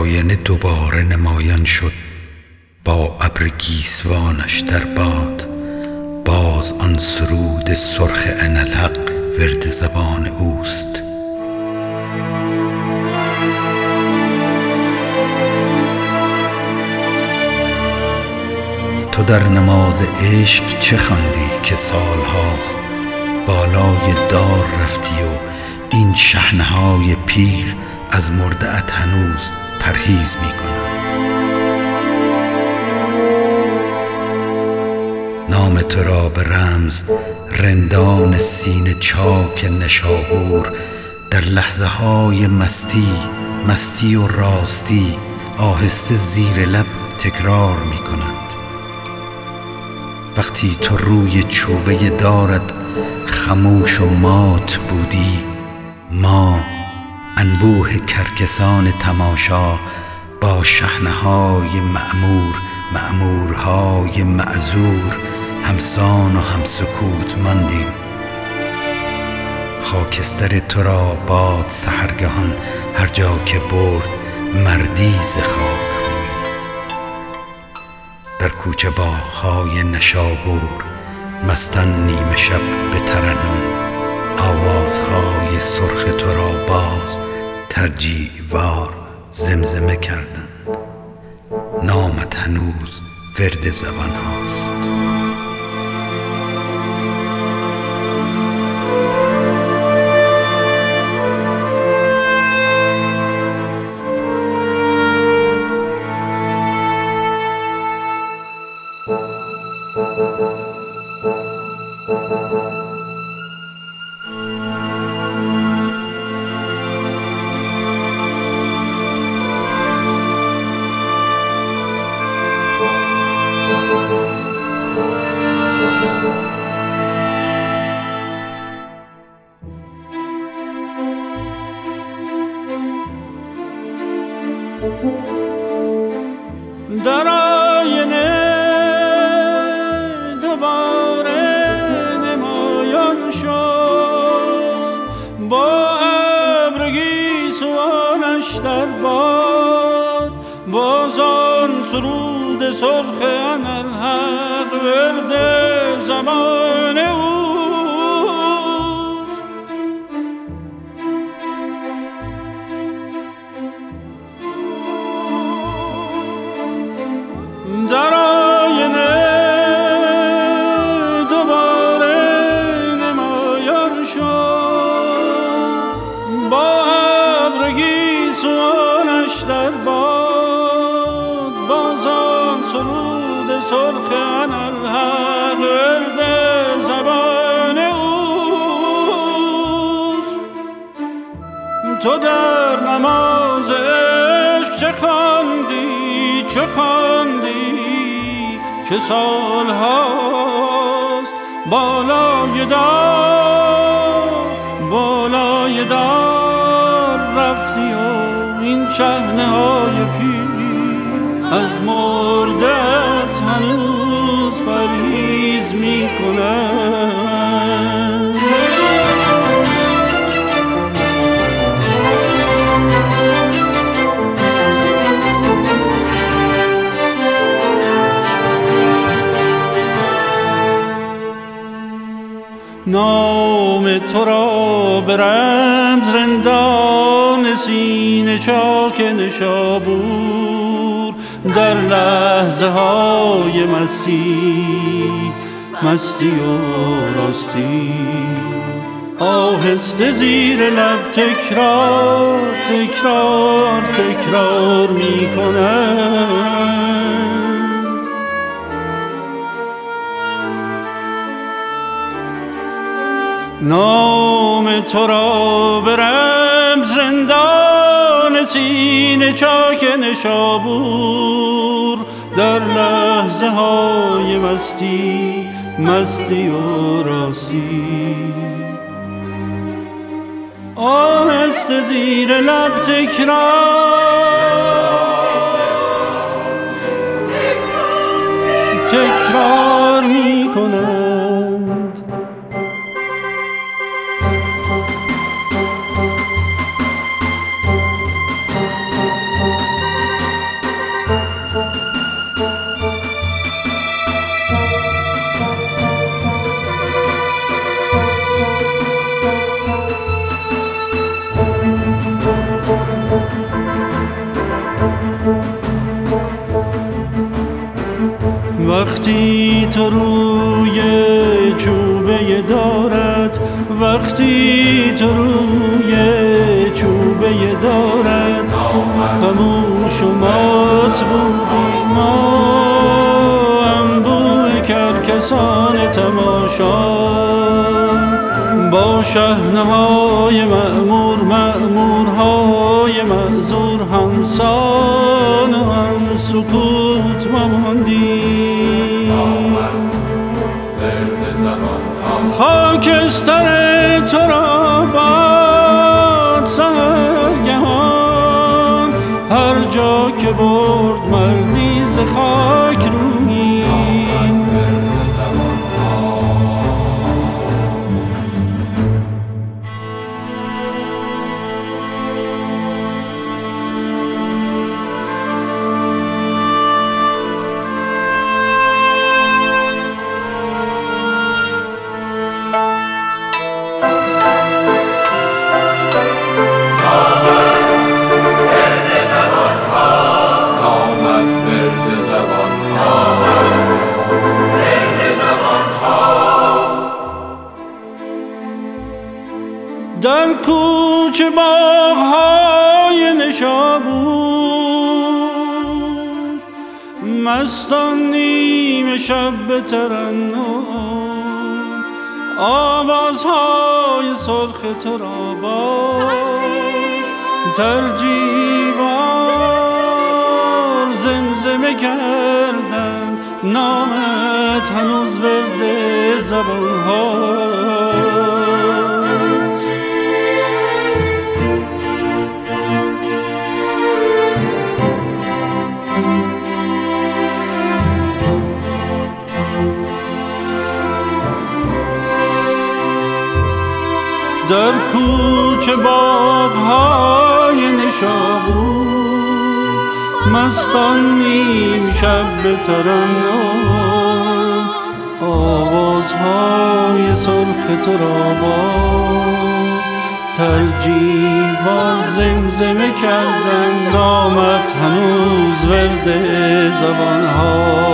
آینه دوباره نمایان شد، با ابر گیسوانش در باد. باز آن سرود سرخ اناالحق ورد زبان اوست. تو در نماز عشق چه خواندی که سال هاست؟ بالای دار رفتی و این شحنه‌های پیر از مرده‌ات هنوز پرهیز می کنند. نام تو را به رمز رندان سینه چاک نشابور در لحظه های مستی و راستی آهسته زیر لب تکرار می کنند. وقتی تو روی چوبه دارت خموش و مات بودی، ما انبوه کرکسان تماشا با شحنه‌های مأمورهای معذور همسان و همسکوت ماندیم. خاکستر تو را باد سحرگهان هر جا که برد مردی ز خاک روید. در کوچه باغ‌های نشابور مستان نیمه شب به ترنم آوازهای سرخ تو را باز ترجیع وار زمزمه کردند. نامت هنوز ورد زبان هاست. در آینه دوباره نمایان شد، با ابر گیسوانش در باد. باز آن سرود سرخ اناالحق ورد زبان اوست. در آینه دوباره نمایان شد، با ابر گیسوانش در باد. باز آن سرود سرخ اناالحق ورد زبان اوست. تو در نماز عشق چه خواندی که سال هاست؟ بالای دار رفتی و این شحنه های پیر از مرده‌ات هنوز پرهیز می کنند. نام تو را به رمز رندان سینه چاک نشابور در لحظه های مستی و راستی آهسته زیر لب تکرار می کنند. نام تو را به رمز رندان سینه چاک نشابور در لحظه های مستی و راستی آهسته زیر لب تکرار می کنند. وقتی تو روی چوبه دارد، وقتی تو روی چوبه دارد، خموش و مات بودی ما انبوه کرکسان تماشا، با شحنه‌های مأمور مأمورهای معذور همسان و هم سکوت ماندیم. خاکستر تو را باد سحرگهان، هر جا که برد مردی ز خاک رویی. در کوچه باغ‌های نشابور، مستان نیمه شب به ترنم، آوازهای سرخ تو را با ترجیوار زمزمه کردند، نامت هنوز ورد زبان‌ها. در کوچه باغ‌های نشابور، مستان نیم شب به ترنم، آوازهای سرخ تو را باز ترجیوار زمزمه کردند، نامت هنوز ورد زبان‌ها.